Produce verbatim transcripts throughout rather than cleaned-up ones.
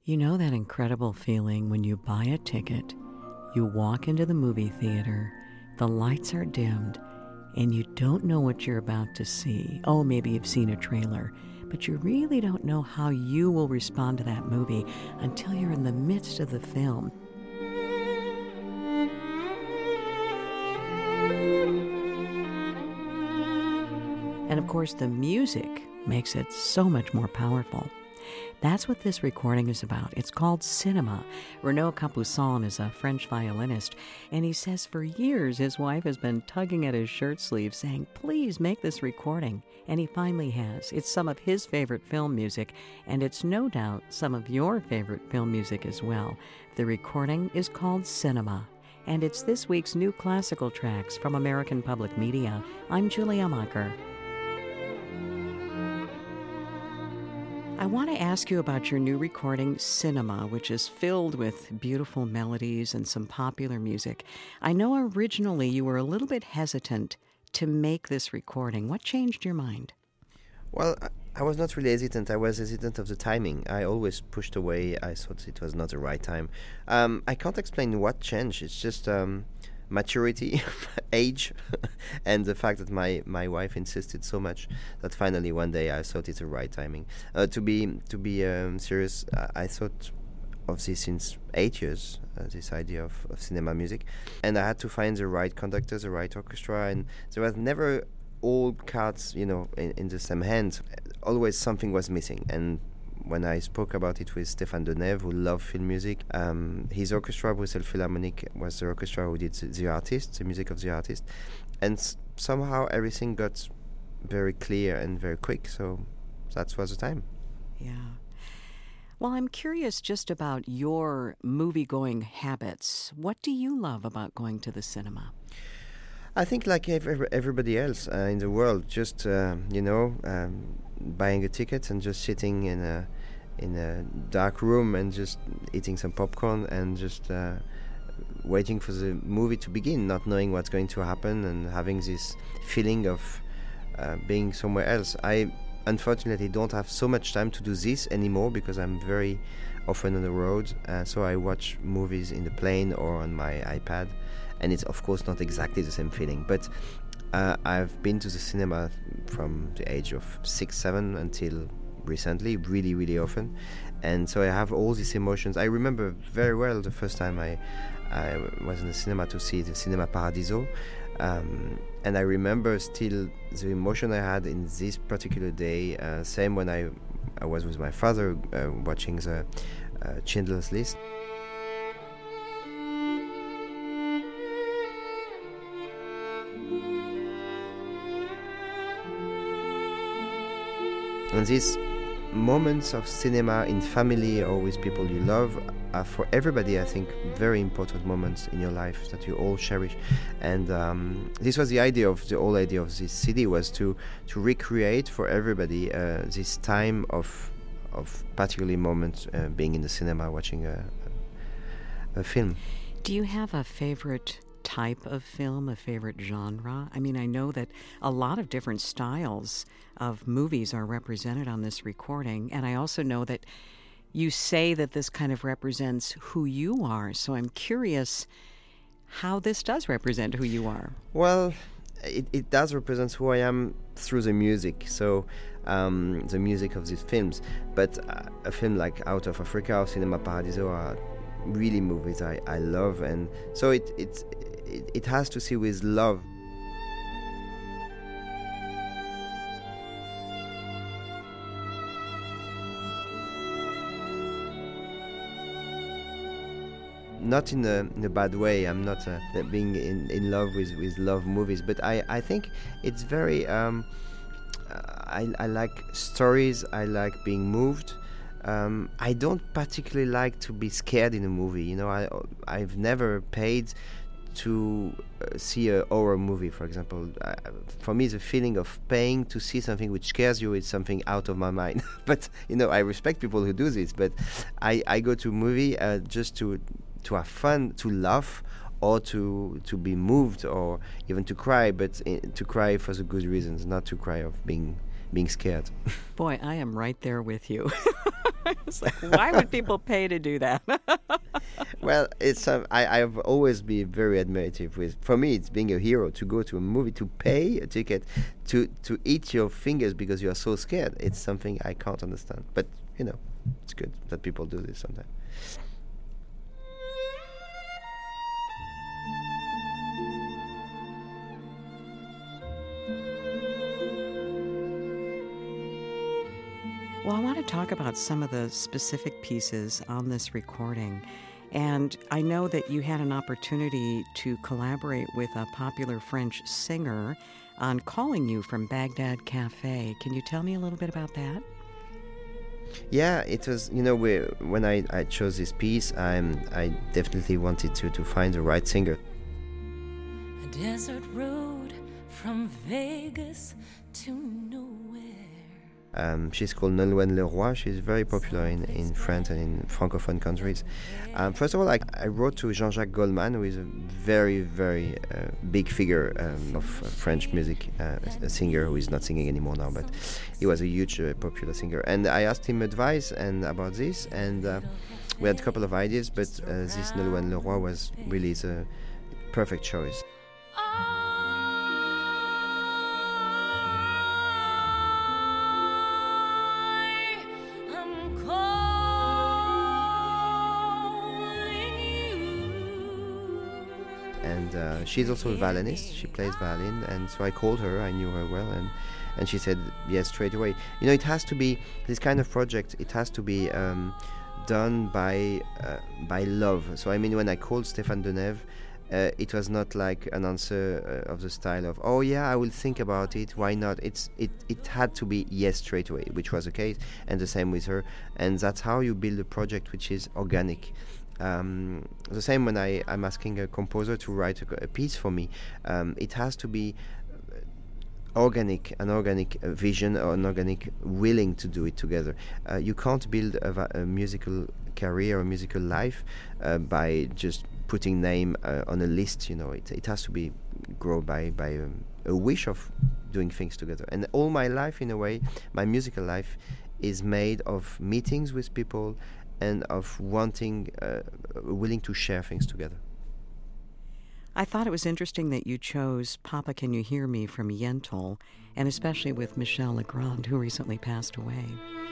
You know that incredible feeling when you buy a ticket, you walk into the movie theater, the lights are dimmed, and you don't know what you're about to see. Oh, maybe you've seen a trailer, but you really don't know how you will respond to that movie until you're in the midst of the film. And of course, the music makes it so much more powerful. That's what this recording is about. It's called Cinema. Renaud Capuçon is a French violinist, and he says for years his wife has been tugging at his shirt sleeve saying, please make this recording. And he finally has. It's some of his favorite film music, and it's no doubt some of your favorite film music as well. The recording is called Cinema, and it's this week's new classical tracks from American Public Media. I'm Julia Macher. I want to ask you about your new recording, Cinema, which is filled with beautiful melodies and some popular music. I know originally you were a little bit hesitant to make this recording. What changed your mind? Well, I was not really hesitant. I was hesitant of the timing. I always pushed away. I thought it was not the right time. Um, I can't explain what changed. It's just um, maturity, age, and the fact that my, my wife insisted so much that finally one day I thought it's the right timing. Uh, to be to be um, serious, I, I thought of this since eight years, uh, this idea of, of cinema music, and I had to find the right conductor, the right orchestra, and there was never all cards, you know, in, in the same hand. Always something was missing, and when I spoke about it with Stéphane Denève, who loved film music, um, his orchestra, Bruxelles Philharmonic, was the orchestra who did the, the artist, the music of the artist, and s- somehow everything got very clear and very quick, so that was the time. Yeah. Well, I'm curious just about your movie-going habits. What do you love about going to the cinema? I think like every, everybody else uh, in the world, just, uh, you know, um, buying a ticket and just sitting in a in a dark room and just eating some popcorn and just uh, waiting for the movie to begin, not knowing what's going to happen and having this feeling of uh, being somewhere else. I unfortunately don't have so much time to do this anymore because I'm very often on the road, uh, so I watch movies in the plane or on my iPad, and it's of course not exactly the same feeling, but uh, I've been to the cinema from the age of six, seven until recently, really, really often, and so I have all these emotions. I remember very well the first time I, I was in the cinema to see the Cinema Paradiso, um, and I remember still the emotion I had in this particular day, uh, same when I, I was with my father uh, watching the uh, Schindler's List. And these moments of cinema in family or with people you love are for everybody, I think, very important moments in your life that you all cherish. And um, this was the idea of the whole idea of this city, was to to recreate for everybody uh, this time of of particularly moments uh, being in the cinema watching a, a film. Do you have a favorite type of film, a favorite genre? I mean, I know that a lot of different styles of movies are represented on this recording, and I also know that you say that this kind of represents who you are, so I'm curious how this does represent who you are. Well, it, it does represent who I am through the music, so um, the music of these films, but uh, a film like Out of Africa or Cinema Paradiso are really movies I, I love, and so it, it, it, it has to see with love. Not in a, in a bad way. I'm not uh, being in, in love with, with love movies, but I, I think it's very... Um, I, I like stories, I like being moved. Um, I don't particularly like to be scared in a movie. You know, I, I've never paid to uh, see a horror movie, for example. Uh, for me, the feeling of paying to see something which scares you is something out of my mind. But, you know, I respect people who do this, but I, I go to a movie uh, just to... to have fun, to laugh, or to to be moved, or even to cry, but in, to cry for the good reasons, not to cry of being being scared. Boy, I am right there with you. It's like, why would people pay to do that? Well, it's um, I I've always been very admirative with. For me, it's being a hero to go to a movie, to pay a ticket, to to eat your fingers because you are so scared. It's something I can't understand. But you know, it's good that people do this sometimes. Well, I want to talk about some of the specific pieces on this recording. And I know that you had an opportunity to collaborate with a popular French singer on Calling You from Baghdad Cafe. Can you tell me a little bit about that? Yeah, it was, you know, we, when I, I chose this piece, I'm, I definitely wanted to, to find the right singer. A desert road from Vegas to nowhere. Um, she's called Nolwenn Leroy. She's very popular in, in France and in Francophone countries. Um, first of all, I, I wrote to Jean-Jacques Goldman, who is a very, very uh, big figure um, of uh, French music, uh, a singer who is not singing anymore now, but he was a huge uh, popular singer. And I asked him advice and about this, and uh, we had a couple of ideas, but uh, this Nolwenn Leroy was really the perfect choice. And uh, she's also a violinist. She plays violin, and so I called her. I knew her well, and, and she said yes straight away. You know, it has to be this kind of project. It has to be um, done by uh, by love. So I mean, when I called Stéphane Denève, uh, it was not like an answer uh, of the style of, oh yeah, I will think about it. Why not? It's it it had to be yes straight away, which was the case, and the same with her. And that's how you build a project which is organic. Um, the same when I, I'm asking a composer to write a, a piece for me. Um, it has to be organic, an organic uh, vision or an organic willing to do it together. Uh, you can't build a, va- a musical career or musical life uh, by just putting name uh, on a list. You know, it, it has to be grow by, by um, a wish of doing things together. And all my life, in a way, my musical life is made of meetings with people and of wanting, uh, willing to share things together. I thought it was interesting that you chose Papa Can You Hear Me from Yentl, and especially with Michel Legrand, who recently passed away.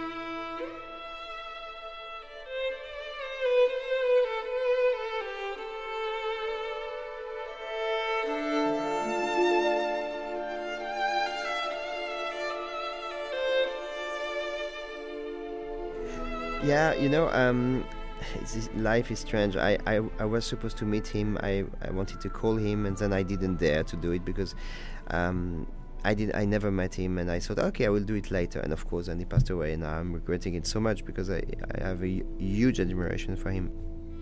Yeah, you know, um, it's, life is strange. I, I, I was supposed to meet him. I, I wanted to call him, and then I didn't dare to do it because um, I did. I never met him, and I thought, okay, I will do it later. And of course, then he passed away, and I'm regretting it so much because I, I have a huge admiration for him.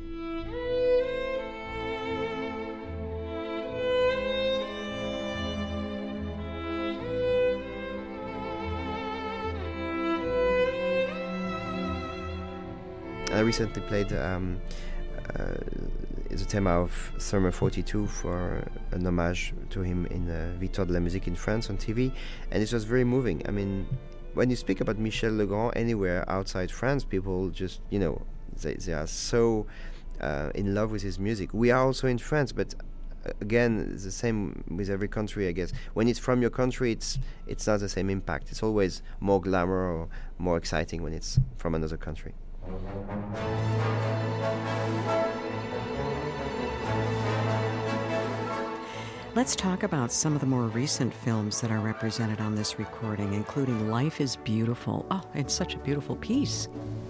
I recently played um, uh, the theme of Summer forty-two for an homage to him in uh, Victoire de la Musique in France on T V, and it was very moving. I mean, when you speak about Michel Legrand anywhere outside France, people just, you know, they, they are so uh, in love with his music. We are also in France, but uh, again, it's the same with every country, I guess. When it's from your country, it's it's not the same impact. It's always more glamour or more exciting when it's from another country. Let's talk about some of the more recent films that are represented on this recording, including Life is Beautiful. Oh, it's such a beautiful piece.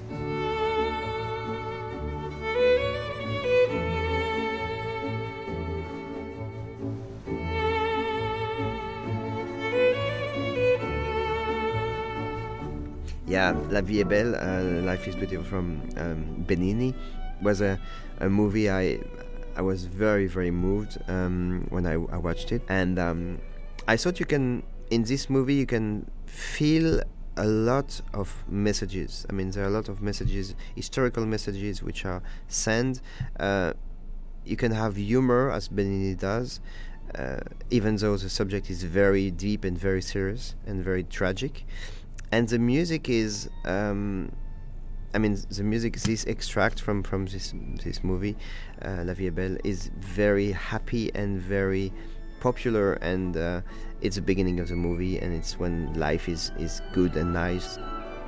Yeah, La Vie est Belle, uh, Life is Beautiful from um, Benigni was a, a movie I I was very, very moved um, when I, I watched it. And um, I thought you can, in this movie, you can feel a lot of messages. I mean, there are a lot of messages, historical messages, which are sent. Uh, you can have humor, as Benigni does, uh, even though the subject is very deep and very serious and very tragic. And the music is, um, I mean, the music, this extract from, from this this movie, uh, La Vie est Belle, is very happy and very popular, and uh, it's the beginning of the movie, and it's when life is, is good and nice.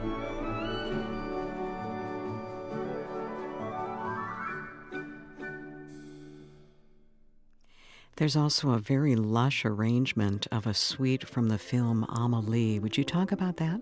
There's also a very lush arrangement of a suite from the film Amélie. Would you talk about that?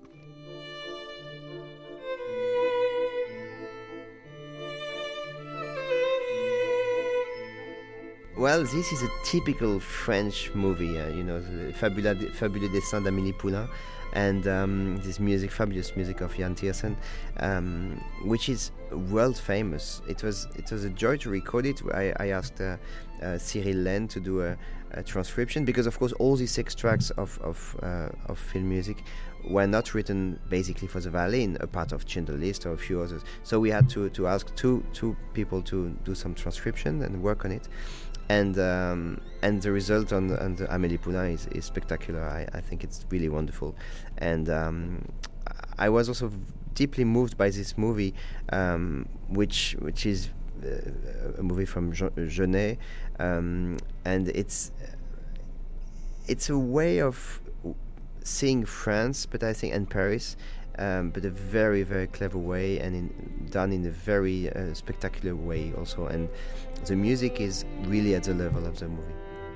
Well, this is a typical French movie, uh, you know, the Fabula, Fabuleux Destin d'Amélie Poulain, and um, this music, fabulous music of Jan Tiersen, um, which is world famous. It was it was a joy to record it. I, I asked uh, uh, Cyril Len to do a, a transcription, because of course all these extracts of of, uh, of film music were not written basically for the violin, a part of Schindler's List or a few others. So we had to, to ask two two people to do some transcription and work on it. And um, and the result on, on the Amélie Poulain is, is spectacular. I, I think it's really wonderful. And um, I was also deeply moved by this movie, um, which which is uh, a movie from Genet, um, and it's it's a way of seeing France, but I think and Paris, um, but a very very clever way, and in, done in a very uh, spectacular way also. And the music is really at the level of the movie.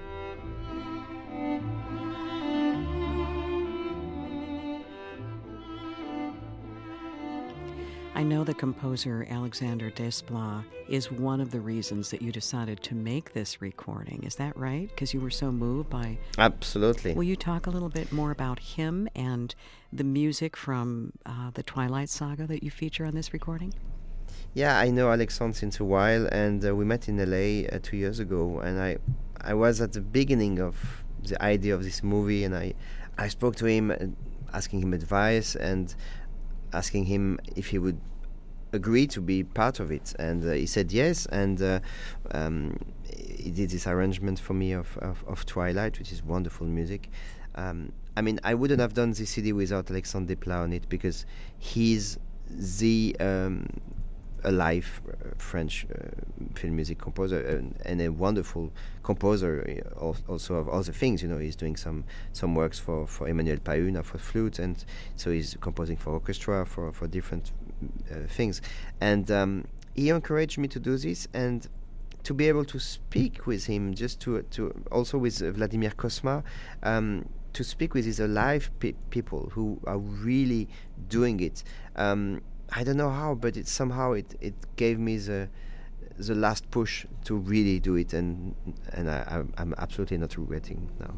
I know the composer Alexander Desplat is one of the reasons that you decided to make this recording. Is that right? Because you were so moved by... Absolutely. Will you talk a little bit more about him and the music from uh, the Twilight Saga that you feature on this recording? Yeah, I know Alexandre since a while, and uh, we met in L A uh, two years ago, and I I was at the beginning of the idea of this movie, and I, I spoke to him, uh, asking him advice, and asking him if he would agree to be part of it, and uh, he said yes, and uh, um, he did this arrangement for me of, of, of Twilight, which is wonderful music. Um, I mean, I wouldn't have done this C D without Alexandre Desplat on it, because he's the um, alive uh, French uh, film music composer, and, and a wonderful composer uh, also of other things. You know, he's doing some some works for, for Emmanuel Pahuna for flute, and so he's composing for orchestra, for, for different uh, things. And um, he encouraged me to do this, and to be able to speak with him, just to to also with uh, Vladimir Cosma, um, to speak with these alive pe- people who are really doing it. Um, I don't know how, but it somehow it, it gave me the the last push to really do it, and and I, I'm absolutely not regretting now.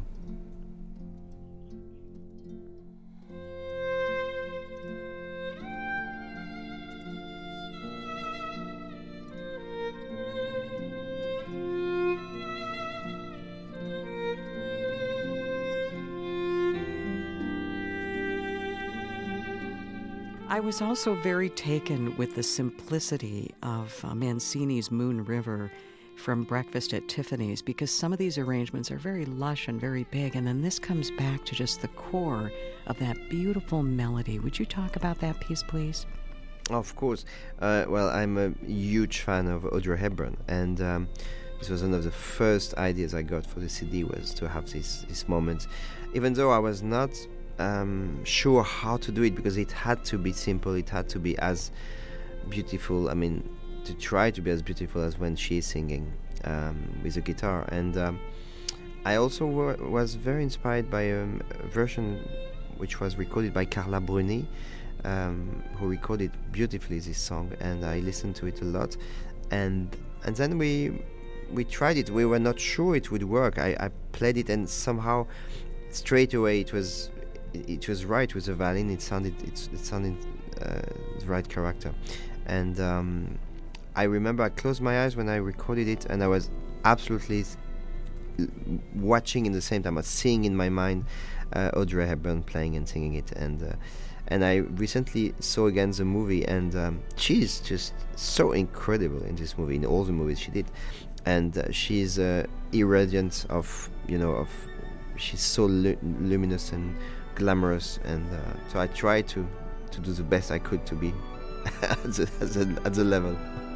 I was also very taken with the simplicity of uh, Mancini's Moon River from Breakfast at Tiffany's, because some of these arrangements are very lush and very big, and then this comes back to just the core of that beautiful melody. Would you talk about that piece, please? Of course. Uh, well, I'm a huge fan of Audrey Hepburn, and um, this was one of the first ideas I got for the C D, was to have this this moment, even though I was not Um, sure how to do it, because it had to be simple, it had to be as beautiful, I mean, to try to be as beautiful as when she's singing um, with a guitar. And um, I also w- was very inspired by um, a version which was recorded by Carla Bruni, um, who recorded beautifully this song, and I listened to it a lot. And and then we we tried it. We were not sure it would work. I, I played it, and somehow straight away it was it was right with the violin. It sounded it, it sounded uh, the right character, and um, I remember I closed my eyes when I recorded it, and I was absolutely watching in the same time. I was seeing in my mind uh, Audrey Hepburn playing and singing it, and uh, and I recently saw again the movie, and um, she's just so incredible in this movie, in all the movies she did, and uh, she's uh, irradiant of you know of she's so lu- luminous and glamorous, and uh, so I tried to to do the best I could to be at, the, at, the, at the level.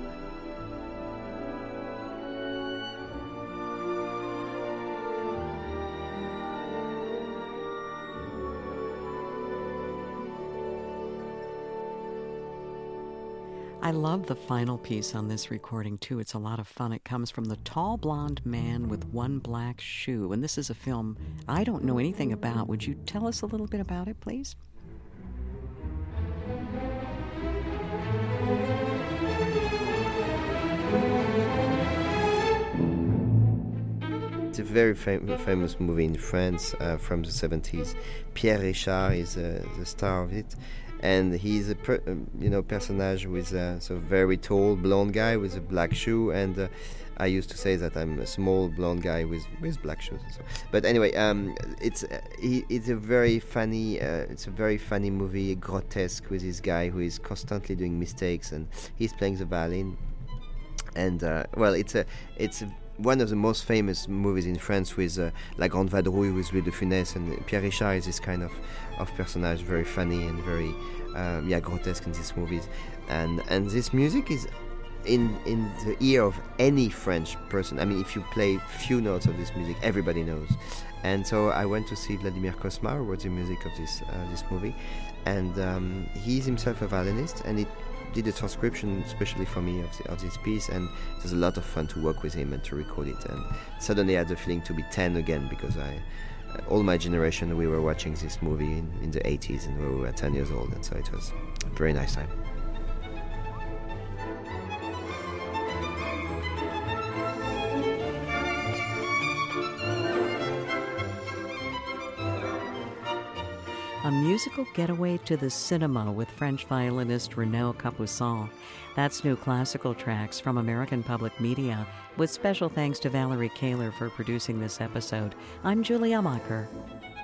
I love the final piece on this recording, too. It's a lot of fun. It comes from The Tall Blonde Man with One Black Shoe. And this is a film I don't know anything about. Would you tell us a little bit about it, please? It's a very fam- famous movie in France uh, from the seventies. Pierre Richard is uh, the star of it. And he's a per, you know personage with a so very tall blonde guy with a black shoe, and uh, I used to say that I'm a small blonde guy with, with black shoes. So. But anyway, um, it's uh, he, it's a very funny uh, it's a very funny movie, grotesque, with this guy who is constantly doing mistakes, and he's playing the violin. And uh, well, it's a it's a, one of the most famous movies in France with uh, La Grande Vadrouille with Louis de Funès, and Pierre Richard is this kind of, of personage, very funny and very um, yeah grotesque in these movies, and and this music is in in the ear of any French person. I mean, if you play few notes of this music, everybody knows. And so I went to see Vladimir Kosma, who wrote the music of this uh, this movie, and um, he's himself a violinist, and it did a transcription especially for me of, the, of this piece, and it was a lot of fun to work with him and to record it. And suddenly I had the feeling to be ten again, because I uh, all my generation, we were watching this movie in, in the eighties, and we were ten years old, and so it was a very nice time. A musical getaway to the cinema with French violinist Renaud Capuçon. That's New Classical Tracks from American Public Media, with special thanks to Valerie Kaler for producing this episode. I'm Julia Mocker.